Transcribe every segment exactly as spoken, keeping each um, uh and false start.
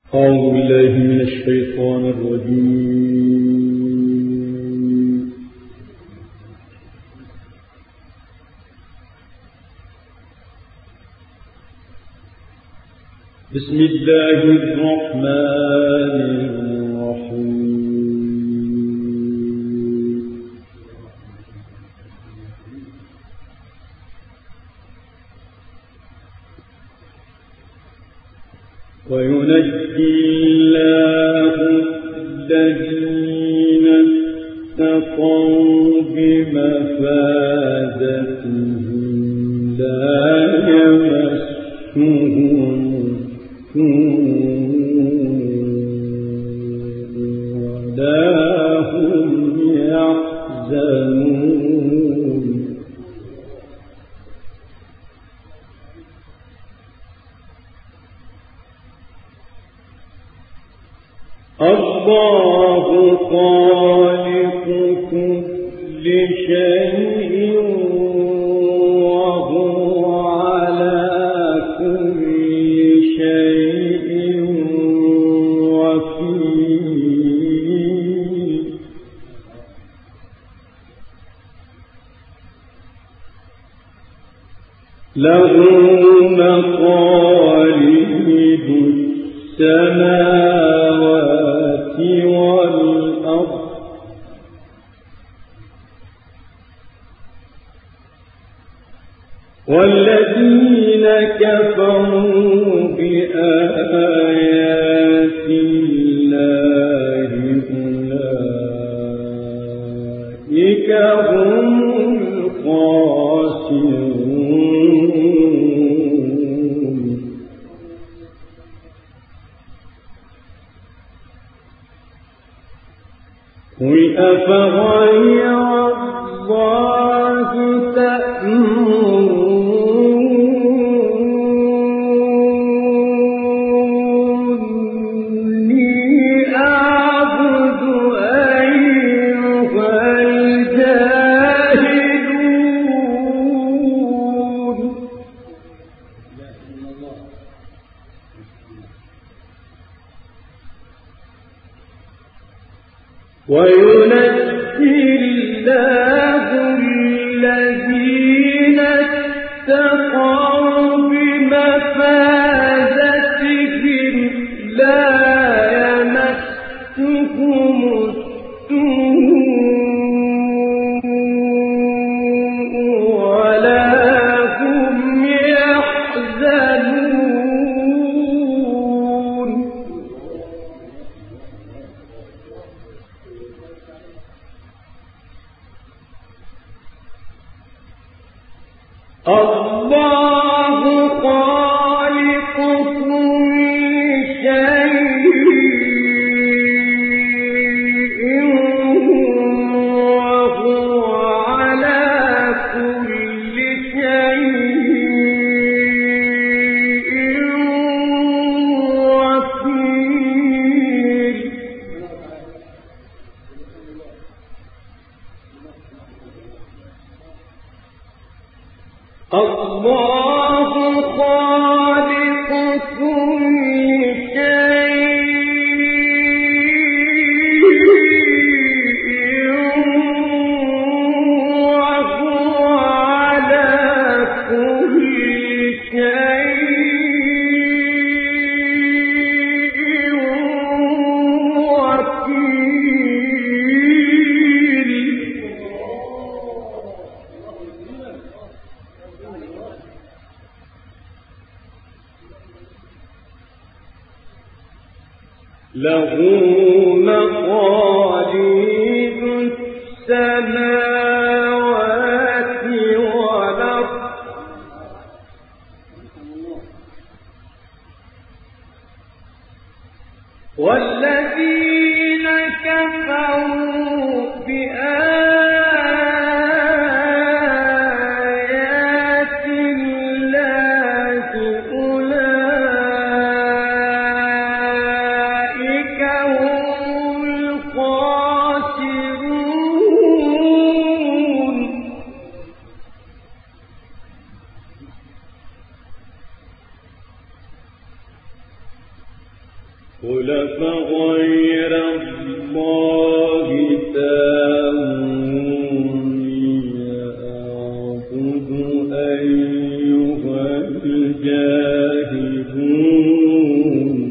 أعوذ بالله من الشيطان الرجيم. بسم الله الرحمن الرحيم. وينجي الله الذين اتقوا بمفازتهم لا يمسهم ولا هم يحزنون. الله خالق كل شيء وهو على كل شيء وكيل. له مقاليد السماوات والأرض والذين كفروا بآيات الله أولئك هم الخاسرون. قل أفغير الله تأمروني أعبد أيها الجاهلون. وينجي الله الذين اتقوا بمفازتهم لا يمسهم السوء ولا هم يحزنون. الله خالق كل شيء وهو على كل شيء وكيل. الله خالق كل شيء وهو على كل شيء وكيل. له مقاليد السماوات والأرض والذين كفروا بآيات الله أولئك هم الخاسرون. قل فغير الله تأمروني أعبد أيها الجاهلون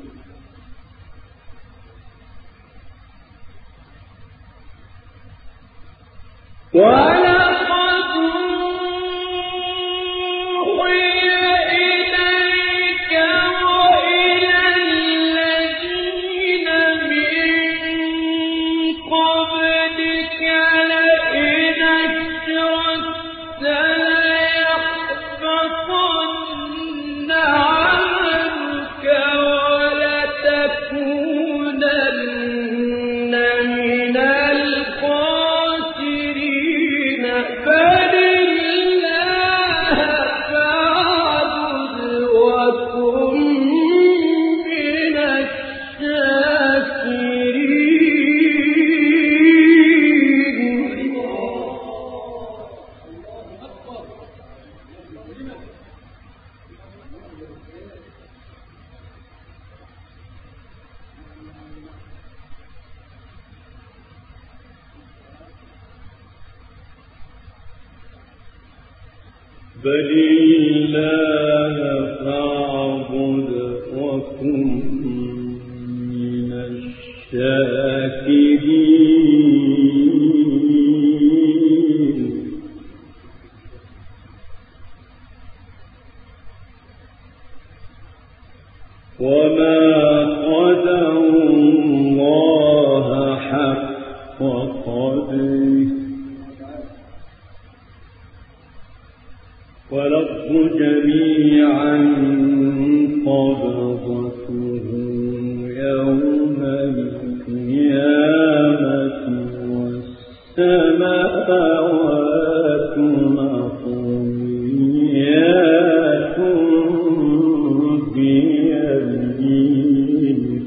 بل الله فاعبد وكن من الشاكرين وما قدروا الله حق قدره والأرض جميعا قبضته يوم القيامة والسماوات مطويات بيمينه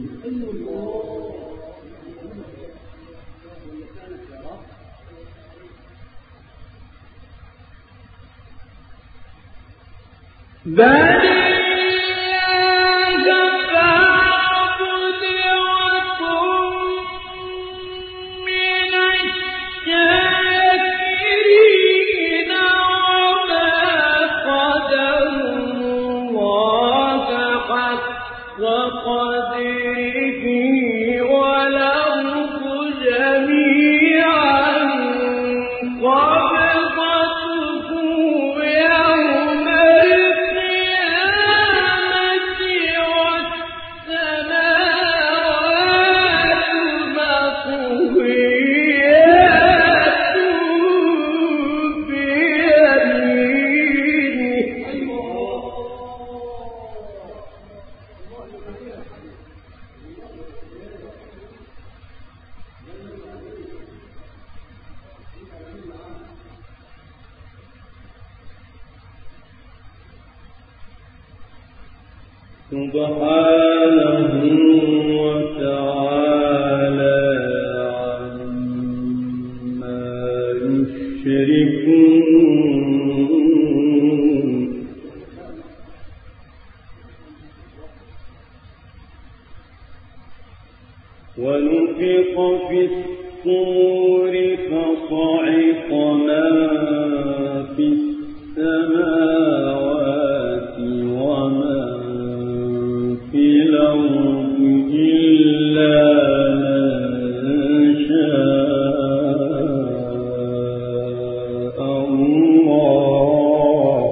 بل سبحانه وتعالى عما يشركون ونفخ في الصور فصعق من في السماوات ومن في الأرض إلا من شاء الله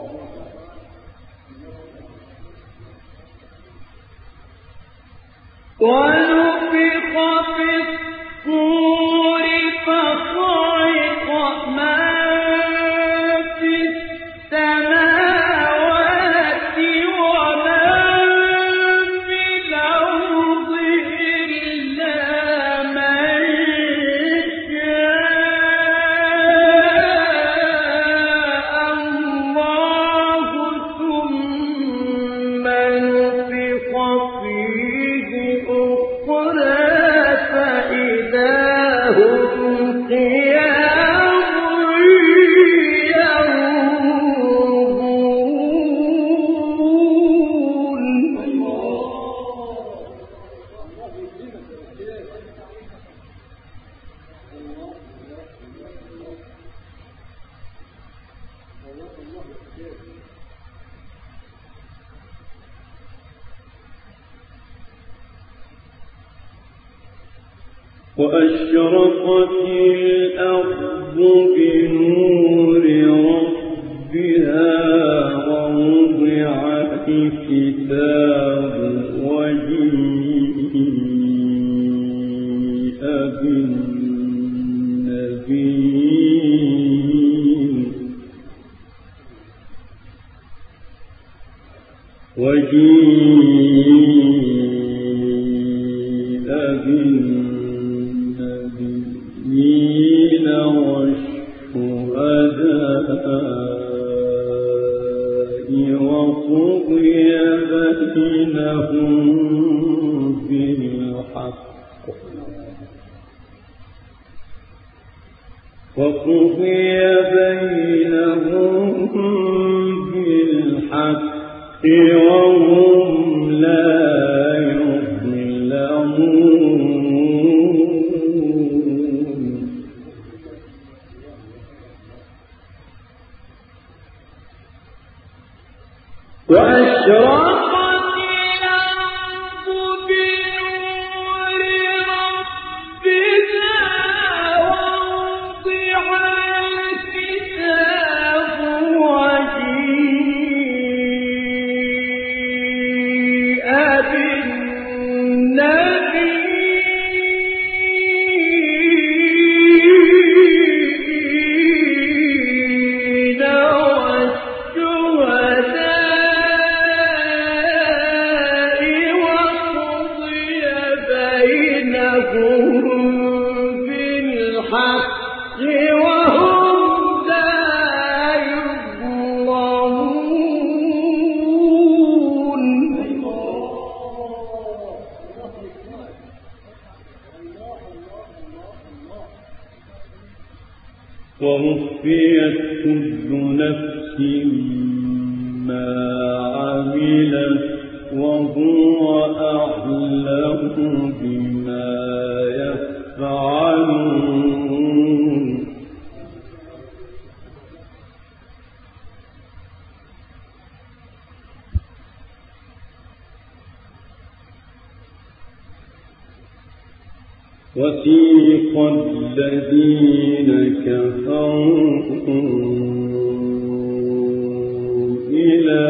ونفخ في الصور فصعق من في السماوات ومن في الأرض إلا من شاء الله ثم نفخ فيه أخرى وأشرقت الأرض بنور ربها ووضع الكتاب وجيء بالنبيين وجيء بالنبيين والشهداء وقضي بينهم بالحق وقضي بينهم بالحق وهم لا يظلمون وأشرقت الأرض بنور ربها ووضع الكتاب وجيء بالنبيين والشهداء وقضي بينهم بالحق وهم لا يظلمون ووفيت كل نفس ما عملت وهو أعلم بما يفعلون وسيق الذين كفروا إلى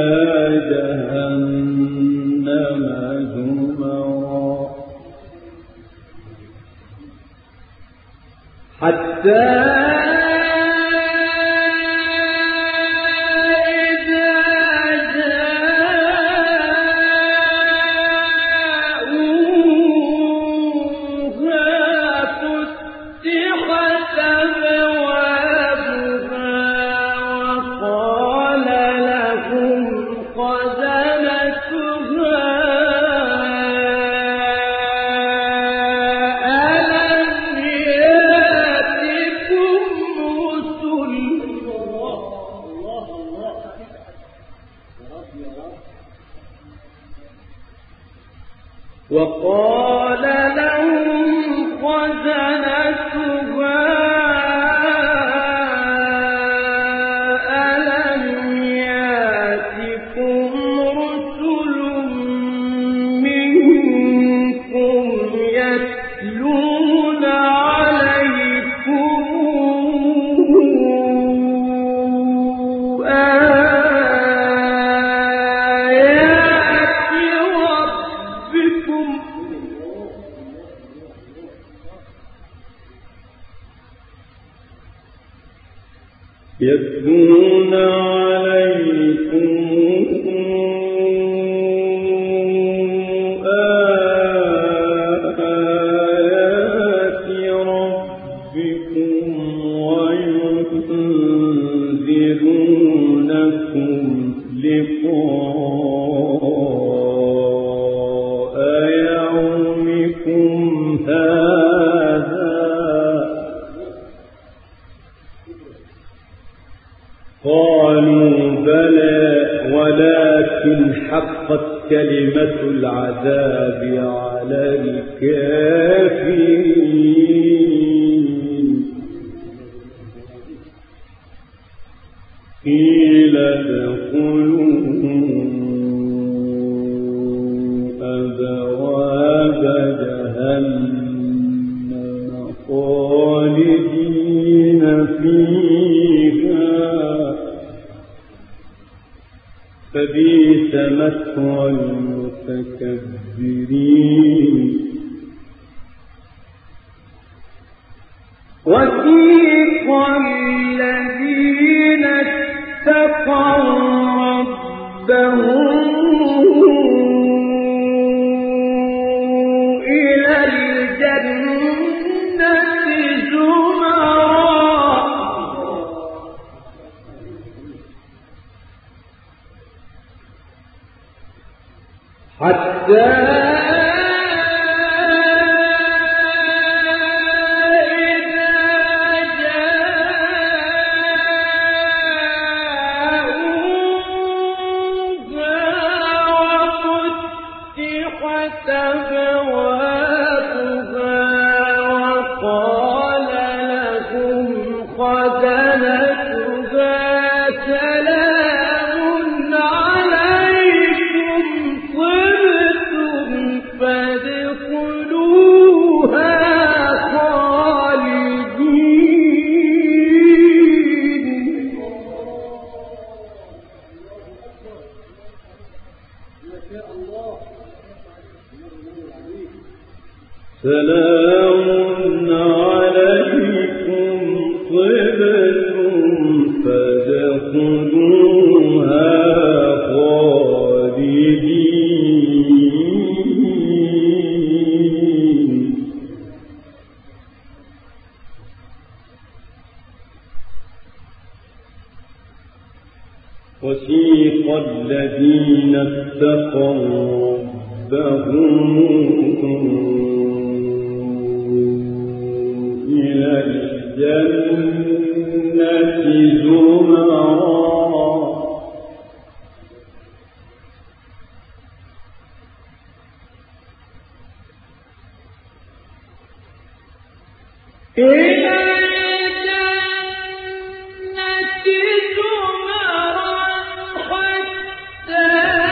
جهنم زمرا حتى وقال لهم خزنتها ألم يأتكم رسل منكم يتلون عليكم يتلون عليكم آيات ربكم وينذرونكم لقاء يومكم هذا قالوا بلى ولكن حقت كلمة العذاب على الكافرين قيل ادخلوا أبواب جهنم مثوى المتكبرين وسيق الذين اتقوا ربهم إلى الجنة زمرا حتى سلام عليكم طبتم فادخلوها خالدين وسيق الذين اتقوا ربهم إلى الجنة زمرا إلى الجنة زمرا حتى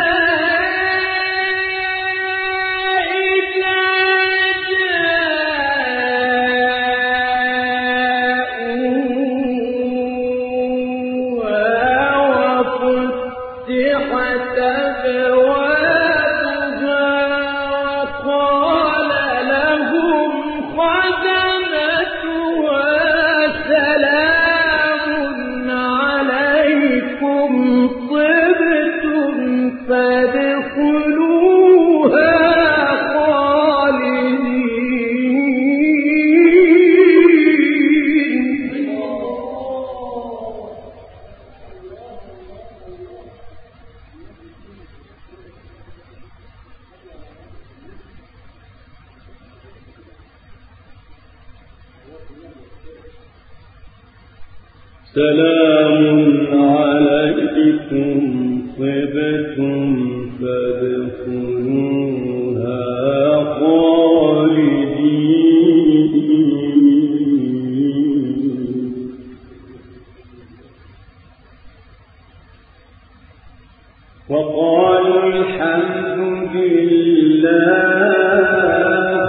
سلام عليكم طبتم فادخلوها خالدين وقالوا الحمد لله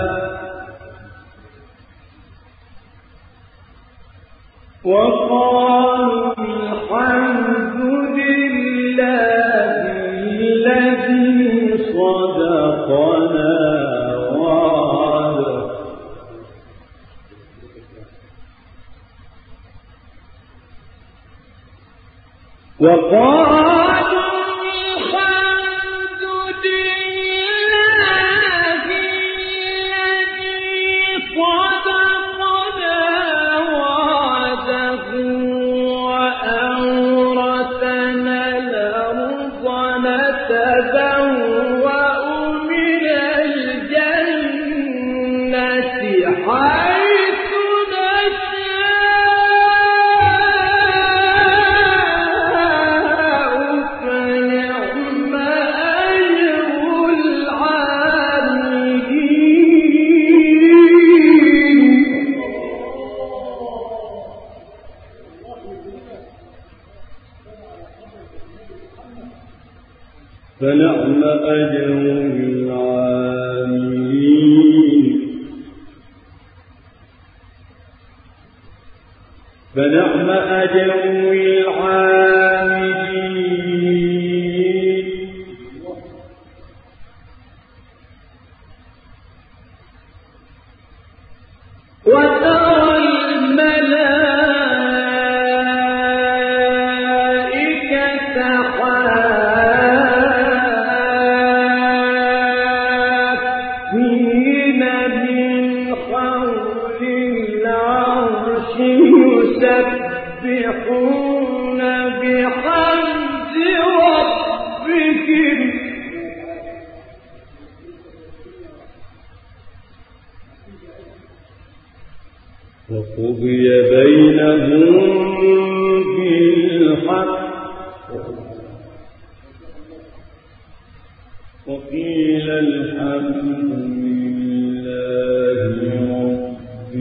وقالوا الحمد لله الذي صدقنا وعده وقالوا فنعم أجر العاملين فنعم أجر العاملين وترى الملائكة حافين من حول العرش يسبحون بحمد ربهم وقضي بينهم بالحق وقيل الحمد لله رب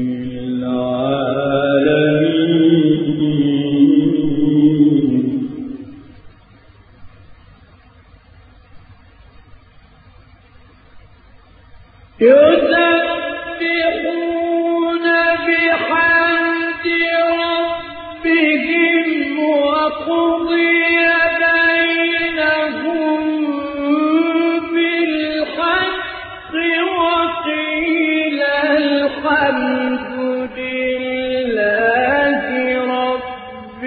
العالمين. يسبحون بحمد ربهم وقضي بينهم بالحق وقيل الحمد لله رب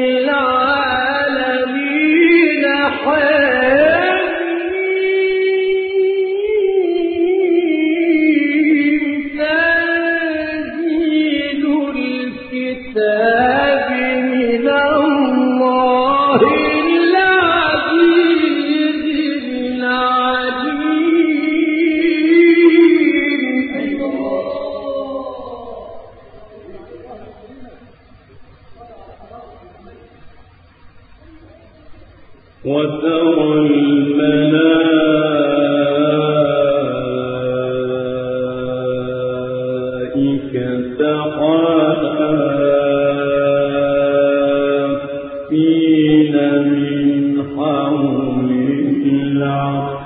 العالمين. الكتاب من الله العزيز العليم. وترى الملائكة حافين من حول العرش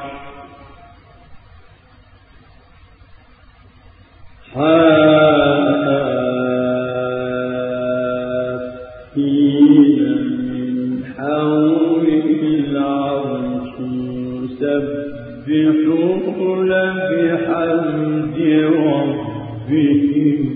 حافين من حول العرش يسبحون بحمد ربهم